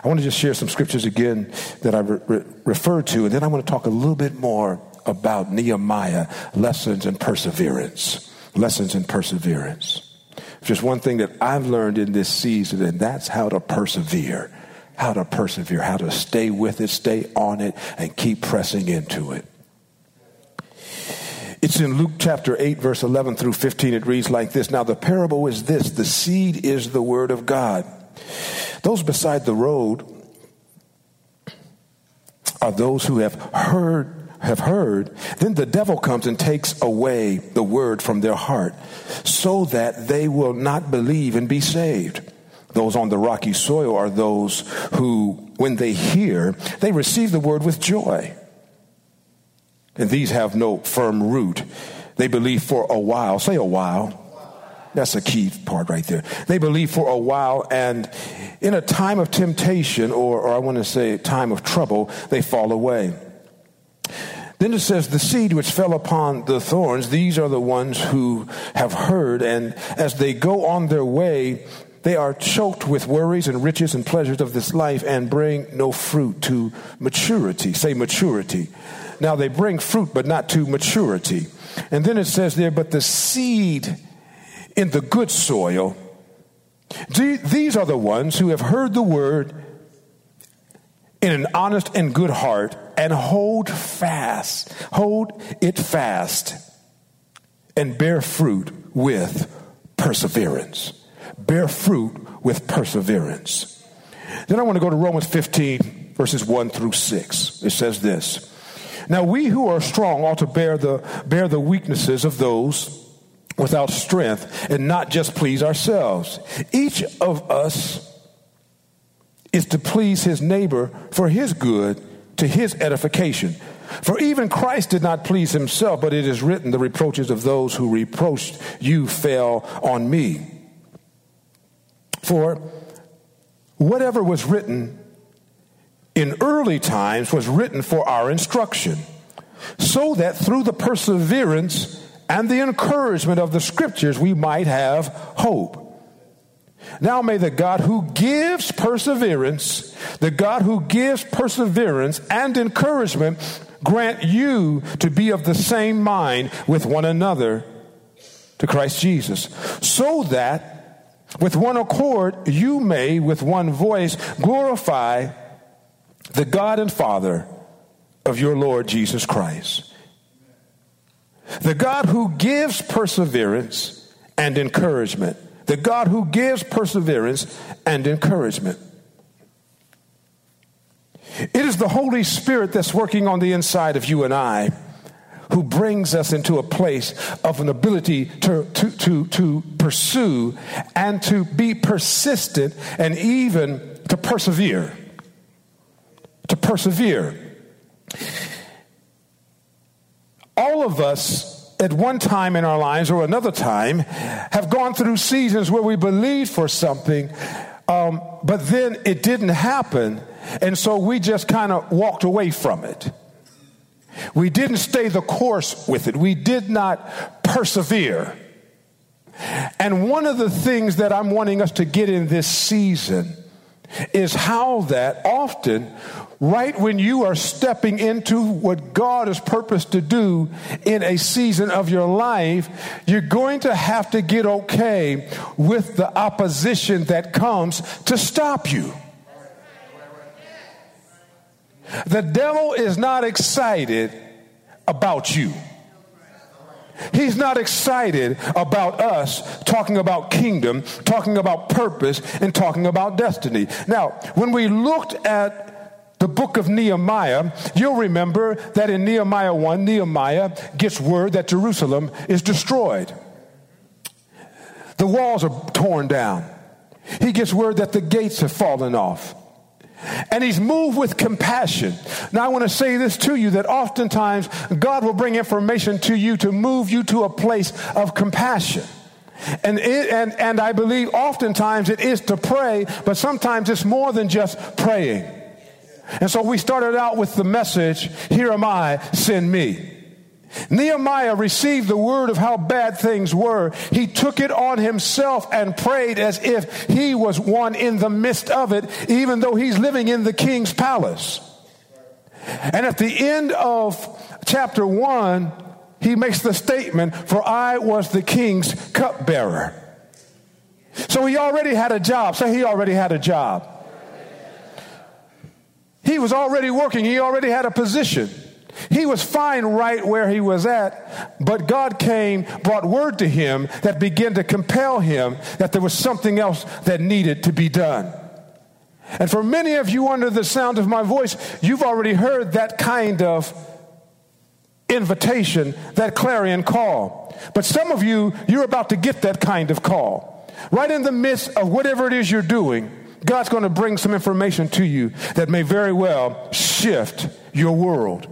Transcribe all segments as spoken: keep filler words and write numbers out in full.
I want to just share some scriptures again that I re- re- referred to, and then I want to talk a little bit more about Nehemiah, lessons in perseverance. Lessons in perseverance. Just one thing that I've learned in this season, and that's how to persevere. How to persevere, how to stay with it, stay on it, and keep pressing into it. It's in Luke chapter eight, verse eleven through fifteen. It reads like this. Now the parable is this: the seed is the word of God. Those beside the road are those who have heard have heard, then the devil comes and takes away the word from their heart, so that they will not believe and be saved. Those on the rocky soil are those who, when they hear, they receive the word with joy. And these have no firm root. They believe for a while. Say a while. That's a key part right there. They believe for a while, and in a time of temptation, or, or I want to say time of trouble, they fall away. Then it says, the seed which fell upon the thorns, these are the ones who have heard, and as they go on their way, they are choked with worries and riches and pleasures of this life and bring no fruit to maturity. Say maturity. Now they bring fruit, but not to maturity. And then it says there, but the seed in the good soil, these are the ones who have heard the word in an honest and good heart and hold fast, hold it fast and bear fruit with perseverance. Bear fruit with perseverance. Then I want to go to Romans fifteen, verses one through six. It says this. Now we who are strong ought to bear the bear the weaknesses of those without strength and not just please ourselves. Each of us is to please his neighbor for his good, to his edification. For even Christ did not please himself, but it is written, the reproaches of those who reproached you fell on me. For whatever was written in early times was written for our instruction, so that through the perseverance and the encouragement of the scriptures we might have hope. Now may the God who gives perseverance, the God who gives perseverance and encouragement grant you to be of the same mind with one another to Christ Jesus, so that with one accord you may with one voice glorify the God and Father of your Lord Jesus Christ. The God who gives perseverance and encouragement. The God who gives perseverance and encouragement. It is the Holy Spirit that's working on the inside of you and I, who brings us into a place of an ability to, to, to, to pursue and to be persistent and even to persevere. To persevere. All of us at one time in our lives or another time have gone through seasons where we believed for something, um, but then it didn't happen, and so we just kind of walked away from it. We didn't stay the course with it. We did not persevere. And one of the things that I'm wanting us to get in this season is how that often, right when you are stepping into what God has purposed to do in a season of your life, you're going to have to get okay with the opposition that comes to stop you. The devil is not excited about you. He's not excited about us talking about kingdom, talking about purpose, and talking about destiny. Now, when we looked at the book of Nehemiah, you'll remember that in Nehemiah one, Nehemiah gets word that Jerusalem is destroyed. The walls are torn down. He gets word that the gates have fallen off. And he's moved with compassion. Now I want to say this to you, that oftentimes God will bring information to you to move you to a place of compassion. And it, and, and I believe oftentimes it is to pray, but sometimes it's more than just praying. And so we started out with the message, here am I, send me. Nehemiah received the word of how bad things were. He took it on himself and prayed as if he was one in the midst of it, even though he's living in the king's palace. And at the end of chapter one, he makes the statement, for I was the king's cupbearer. So he already had a job. Say he already had a job. He was already working. He already had a position. He was fine right where he was at, but God came, brought word to him that began to compel him that there was something else that needed to be done. And for many of you under the sound of my voice, you've already heard that kind of invitation, that clarion call. But some of you, you're about to get that kind of call. Right in the midst of whatever it is you're doing, God's going to bring some information to you that may very well shift your world.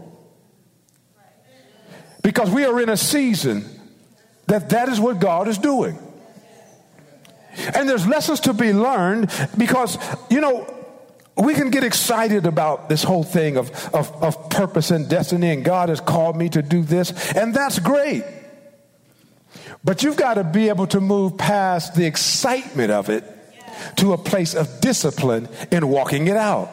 Because we are in a season that that is what God is doing. And there's lessons to be learned because, you know, we can get excited about this whole thing of, of, of purpose and destiny, and God has called me to do this, and that's great. But you've got to be able to move past the excitement of it to a place of discipline in walking it out.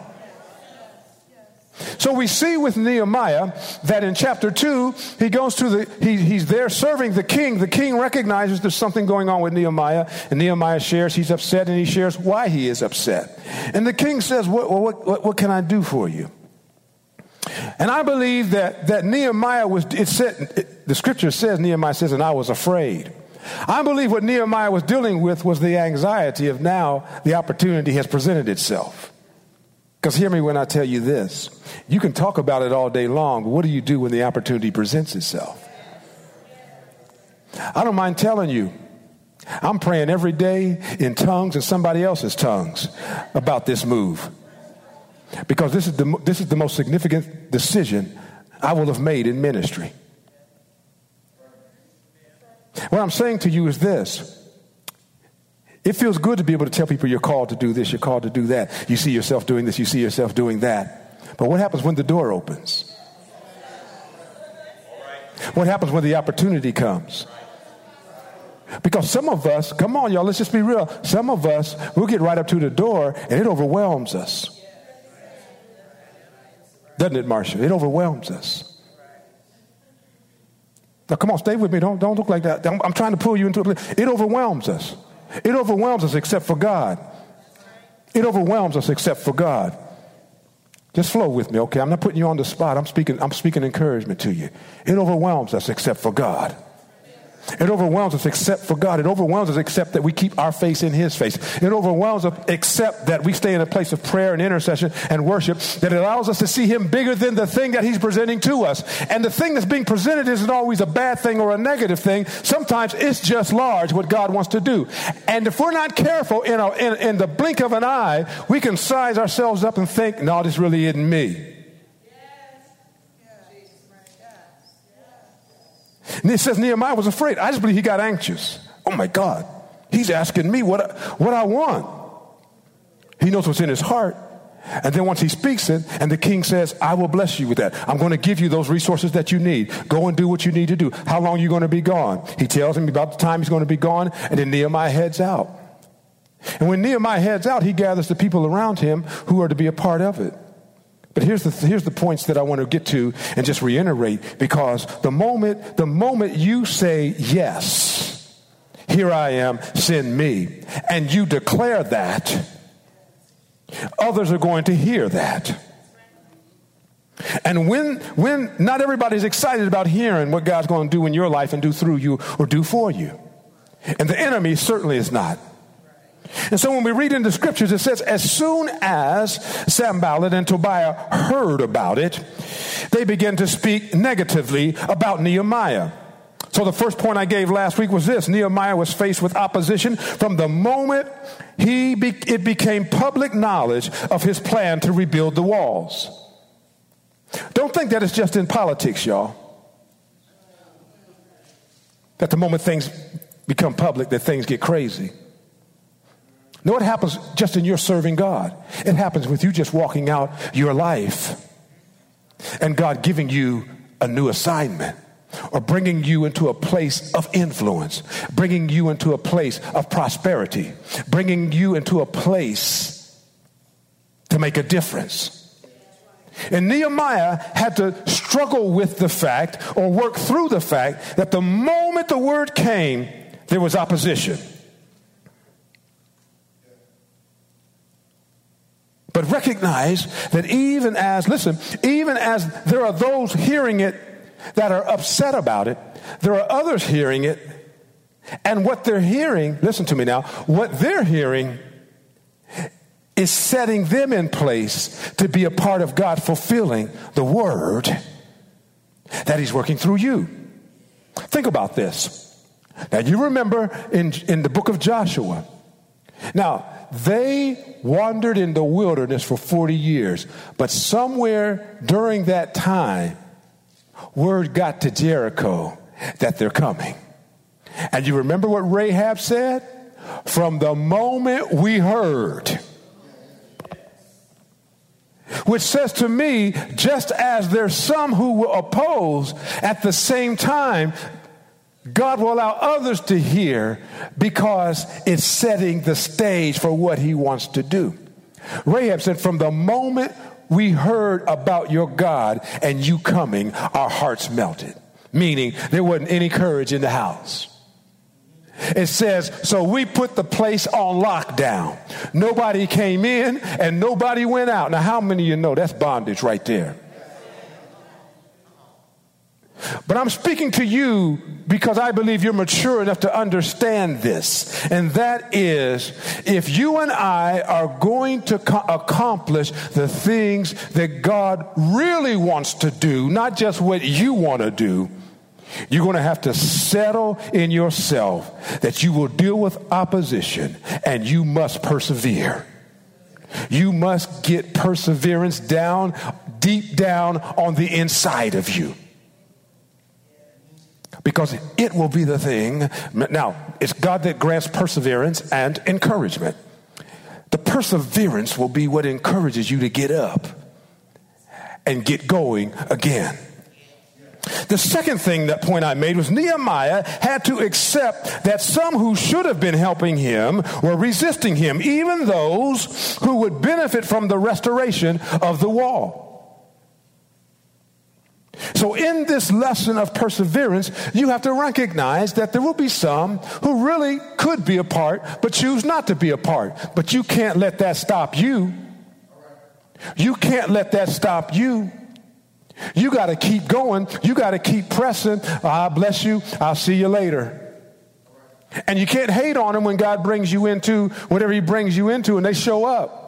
So we see with Nehemiah that in chapter two, he goes to the, he, he's there serving the king. The king recognizes there's something going on with Nehemiah, and Nehemiah shares he's upset, and he shares why he is upset. And the king says, what, what, what, what can I do for you? And I believe that, that Nehemiah was, it said, it, the scripture says, Nehemiah says, and I was afraid. I believe what Nehemiah was dealing with was the anxiety of now the opportunity has presented itself. Because hear me when I tell you this. You can talk about it all day long, but what do you do when the opportunity presents itself? I don't mind telling you, I'm praying every day in tongues and somebody else's tongues about this move. Because this is the, this is the most significant decision I will have made in ministry. What I'm saying to you is this. It feels good to be able to tell people you're called to do this, you're called to do that. You see yourself doing this, you see yourself doing that. But what happens when the door opens? What happens when the opportunity comes? Because some of us, come on y'all, let's just be real. Some of us, we'll get right up to the door and it overwhelms us. Doesn't it, Marcia? It overwhelms us. Now come on, stay with me. Don't, don't look like that. I'm, I'm trying to pull you into it. It overwhelms us. It overwhelms us except for God. It overwhelms us except for God. Just flow with me, okay? I'm not putting you on the spot. I'm speaking, I'm speaking encouragement to you. It overwhelms us except for God. It overwhelms us except for God. It overwhelms us except that we keep our face in his face. It overwhelms us except that we stay in a place of prayer and intercession and worship that allows us to see him bigger than the thing that he's presenting to us. And the thing that's being presented isn't always a bad thing or a negative thing. Sometimes it's just large what God wants to do. And if we're not careful, in, a, in, in the blink of an eye, we can size ourselves up and think, no, this really isn't me. And it says Nehemiah was afraid. I just believe he got anxious. Oh my God. He's asking me what I, what I want. He knows what's in his heart. And then once he speaks it, and the king says, I will bless you with that. I'm going to give you those resources that you need. Go and do what you need to do. How long are you going to be gone? He tells him about the time he's going to be gone, and then Nehemiah heads out. And when Nehemiah heads out, he gathers the people around him who are to be a part of it. But here's the here's the points that I want to get to and just reiterate, because the moment the moment you say yes, here I am, send me, and you declare that, others are going to hear that. And when when not everybody's excited about hearing what God's going to do in your life and do through you or do for you, and the enemy certainly is not. And so when we read in the scriptures, it says, as soon as Sanballat and Tobiah heard about it, they began to speak negatively about Nehemiah. So the first point I gave last week was this: Nehemiah was faced with opposition from the moment he be- it became public knowledge of his plan to rebuild the walls. Don't think that it's just in politics, y'all. That the moment things become public, that things get crazy. No, it happens just in your serving God. It happens with you just walking out your life and God giving you a new assignment. or bringing you into a place of influence, bringing you into a place of prosperity, bringing you into a place to make a difference. And Nehemiah had to struggle with the fact or work through the fact that the moment the word came, there was opposition. But recognize that even as, listen, even as there are those hearing it that are upset about it, there are others hearing it, and what they're hearing, listen to me now, what they're hearing is setting them in place to be a part of God fulfilling the word that he's working through you. Think about this. Now, you remember in, in the book of Joshua. Now, they wandered in the wilderness for forty years, but somewhere during that time, word got to Jericho that they're coming. And you remember what Rahab said? From the moment we heard. Which says to me, just as there's some who will oppose, at the same time, God will allow others to hear because it's setting the stage for what he wants to do. Rahab said, from the moment we heard about your God and you coming, our hearts melted. Meaning there wasn't any courage in the house. It says, so we put the place on lockdown. Nobody came in and nobody went out. Now, how many of you know that's bondage right there? But I'm speaking to you because I believe you're mature enough to understand this. And that is, if you and I are going to co- accomplish the things that God really wants to do, not just what you want to do, you're going to have to settle in yourself that you will deal with opposition and you must persevere. You must get perseverance down, deep down on the inside of you. Because it will be the thing. Now, it's God that grants perseverance and encouragement. The perseverance will be what encourages you to get up and get going again. The second thing, that point I made, was Nehemiah had to accept that some who should have been helping him were resisting him, even those who would benefit from the restoration of the wall. So in this lesson of perseverance, you have to recognize that there will be some who really could be a part, but choose not to be a part. But you can't let that stop you. You can't let that stop you. You got to keep going. You got to keep pressing. Ah, bless you. I'll see you later. And you can't hate on them when God brings you into whatever he brings you into and they show up.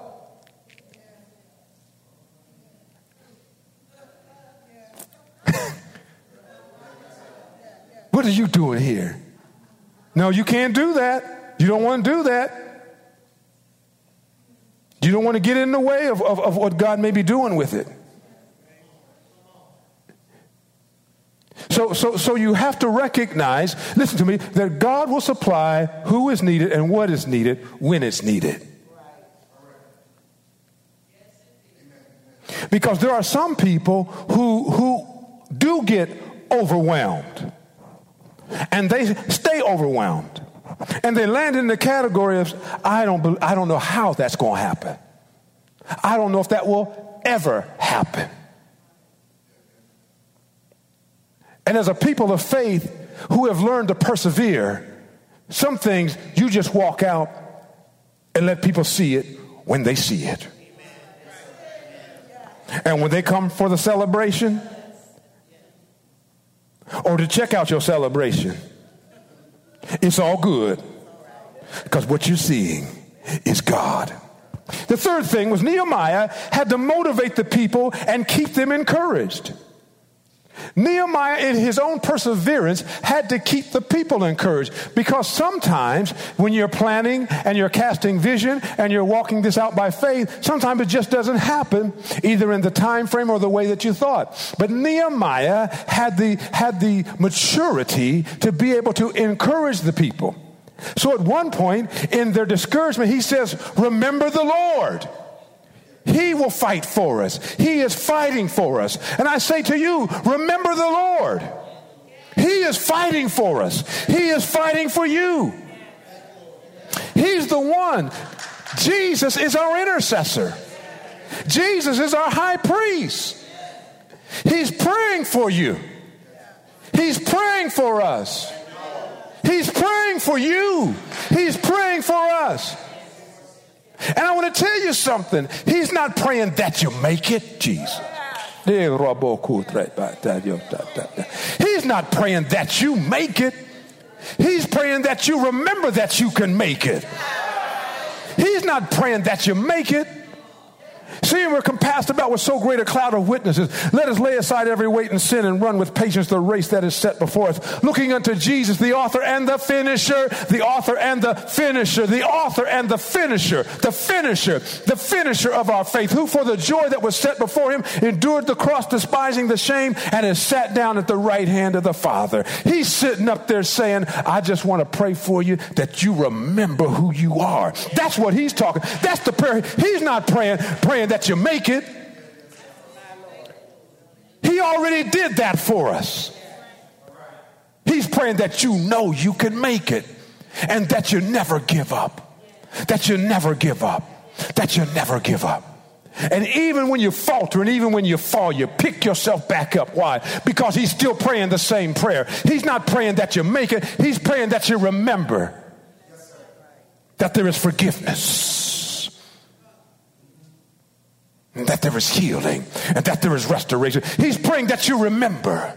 What are you doing here? No, you can't do that. You don't want to do that. You don't want to get in the way of, of, of what God may be doing with it. So, so, so you have to recognize, listen to me, that God will supply who is needed and what is needed when it's needed. Because there are some people who, who do get overwhelmed. And they stay overwhelmed. And they land in the category of, I don't, I don't know how that's going to happen. I don't know if that will ever happen. And as a people of faith who have learned to persevere, some things you just walk out and let people see it when they see it. And when they come for the celebration, or to check out your celebration, it's all good. Because what you're seeing is God. The third thing was Nehemiah had to motivate the people and keep them encouraged. Nehemiah, in his own perseverance, had to keep the people encouraged, because sometimes when you're planning and you're casting vision and you're walking this out by faith, sometimes it just doesn't happen either in the time frame or the way that you thought. But Nehemiah had the had the maturity to be able to encourage the people. So at one point in their discouragement, he says, "Remember the Lord. He will fight for us. He is fighting for us." And I say to you, remember the Lord. He is fighting for us. He is fighting for you. He's the one. Jesus is our intercessor. Jesus is our high priest. He's praying for you. He's praying for us. He's praying for you. He's praying for us. And I want to tell you something. He's not praying that you make it, Jesus. He's not praying that you make it. He's praying that you remember that you can make it. He's not praying that you make it. Seeing we're compassed about with so great a cloud of witnesses, let us lay aside every weight and sin and run with patience the race that is set before us, looking unto Jesus, the author and the finisher, the author and the finisher, the author and the finisher, the finisher, the finisher of our faith, who for the joy that was set before him endured the cross, despising the shame, and has sat down at the right hand of the Father. He's sitting up there saying, I just want to pray for you that you remember who you are. That's what he's talking. That's the prayer. He's not praying, praying that you make it. He already did that for us. He's praying that you know you can make it and that you never give up. That you never give up. That you never give up. And even when you falter and even when you fall, you pick yourself back up. Why? Because he's still praying the same prayer. He's not praying that you make it. He's praying that you remember that there is forgiveness, and that there is healing, and that there is restoration. He's praying that you remember.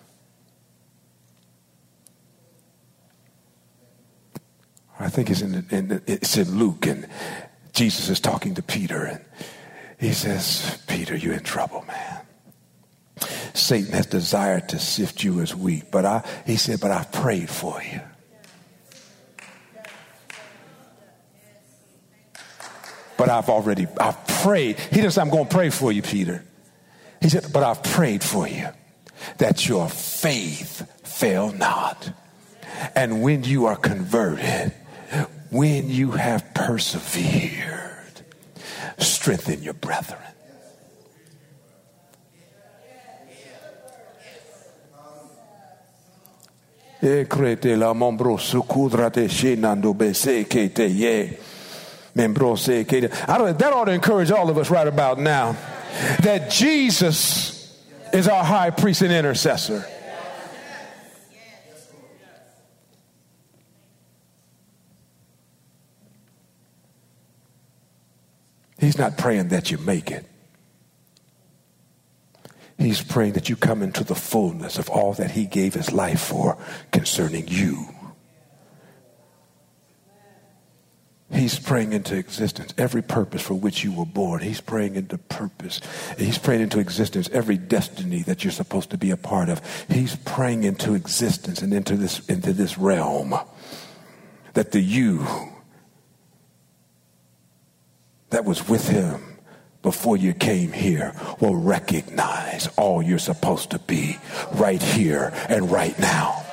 I think it's in, in, it's in Luke, and Jesus is talking to Peter, and he says, Peter, you're in trouble, man. Satan has desired to sift you as wheat, but I, he said, but I've prayed for you. But I've already, I've prayed. He didn't say, I'm going to pray for you, Peter. He said, but I've prayed for you that your faith fail not. And when you are converted, when you have persevered, strengthen your brethren. I don't, that ought to encourage all of us right about now that Jesus is our high priest and intercessor. He's not praying that you make it. He's praying that you come into the fullness of all that he gave his life for concerning you. He's praying into existence every purpose for which you were born. He's praying into purpose. He's praying into existence every destiny that you're supposed to be a part of. He's praying into existence and into this into this realm that the you that was with him before you came here will recognize all you're supposed to be right here and right now.